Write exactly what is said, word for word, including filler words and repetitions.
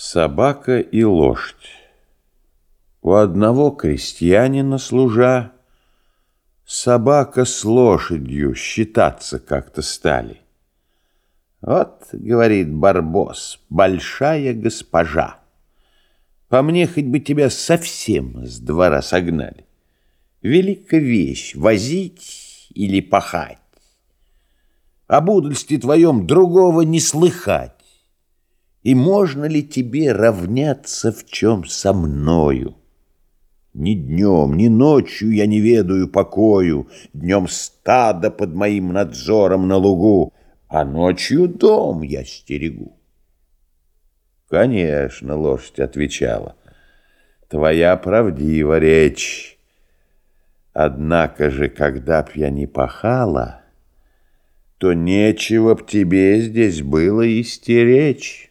Собака и лошадь. У одного крестьянина служа собака с лошадью считаться как-то стали. Вот, говорит Барбос, большая госпожа, по мне хоть бы тебя совсем с двора согнали. Велика вещь возить или пахать. Об удальстве твоем другого не слыхать. И можно ли тебе равняться в чем со мною? Ни днем, ни ночью я не ведаю покою, днем стадо под моим надзором на лугу, а ночью дом я стерегу. Конечно, лошадь отвечала, твоя правдива речь. Однако же, когда б я не пахала, то нечего б тебе здесь было и стеречь.